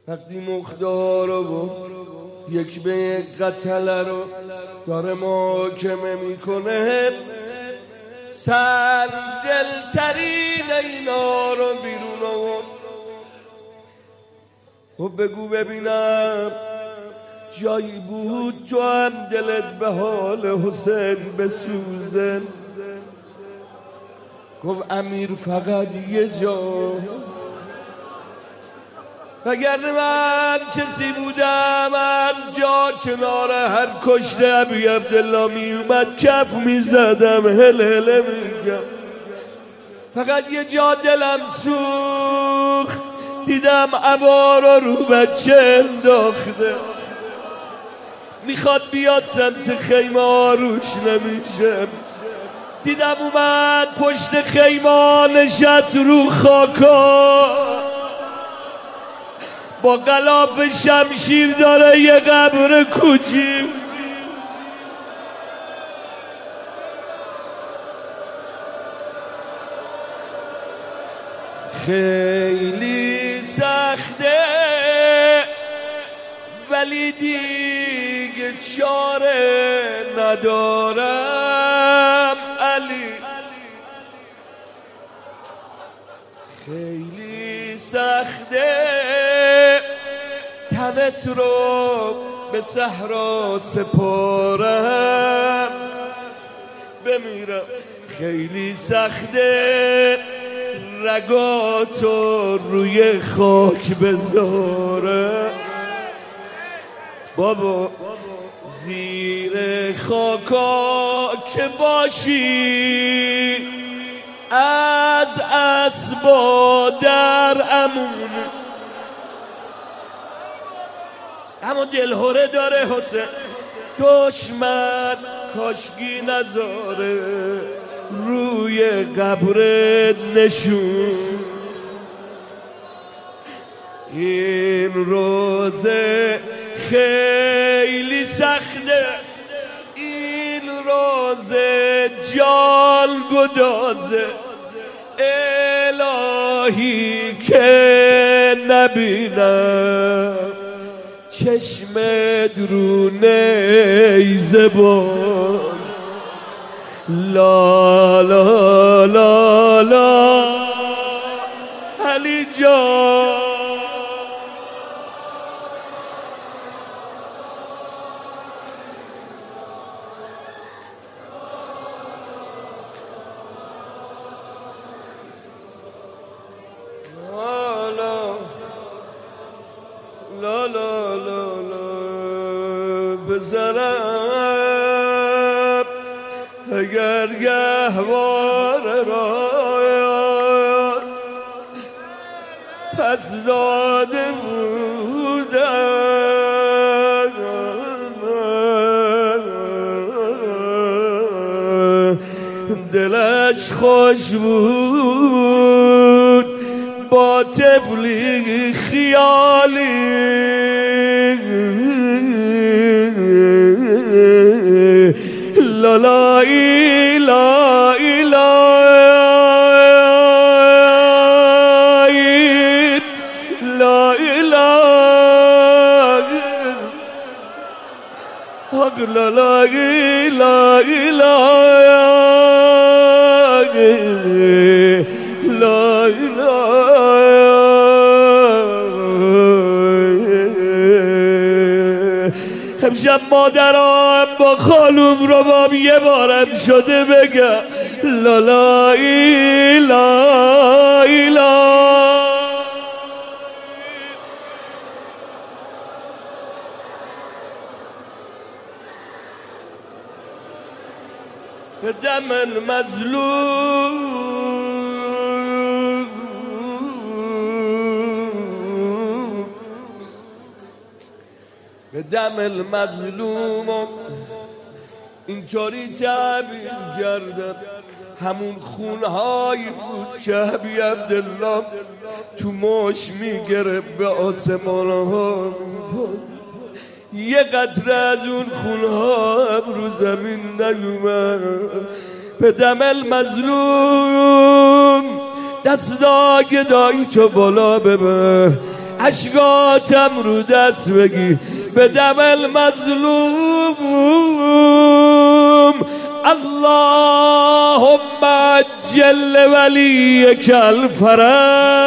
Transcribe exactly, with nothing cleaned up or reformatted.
وقتی مختار رو یک به یک قتل رو داره محاکمه میکنه، سنگدلترین اینا رو بیرون آورد. خب بگو ببینم جایی بود تو هم دلت به حال حسین بسوزه؟ گفت امیر فقط یه جا، وگر من کسی بودم هر جا کنار هر کشته ابی عبدالله می اومد کف می زدم، هل هله میگم. فقط یه جا دلم سوخت، دیدم عبا رو رو بچه انداخته، میخواد بیاد سمت خیمه آروش نمیشه. دیدم اومد پشت خیمه نشست رو خاکا، با غلاف شمشیر داره یه قبر کوچیک. خیلی سخته ولی دیگه چاره ندارم علی، خیلی سخته تنت رو به صحرا سپارم بمیرم، خیلی سخته رگاتو روی خاک بذارم. بابا زیر خاکا که باشی از اسبا در امون، اما دلهوره داره حسین دشمن کاشکی نذاره روی قبرت نشون. این روزه خیلی سخته، این روزه جان گدازه، الهی که نبینم چشمت رو نیزه باز. لا لا لا لا علی جان، لا لا لا لا بزنم اگر گهوار را پس داده بودم، دلش خوش بود با طفلی خیالی، لا لا لا لا لا لا لا امشب مادرم با خالوم رو بام یه بارم شده بگم لا لا لا لا. به دم المظلوم به دم المظلوم اینطوری تعبیر کردم، همون خونهایی بود که ابی عبدالله تو ماش میگره به آسمان ها، یه قطره از اون خونها هم رو زمین نیومد. به دم المظلوم دستا گدایی تو بالا ببر، اشکاتم رو دست بگی به دم المظلوم. اللهم عجل ولیک الفرج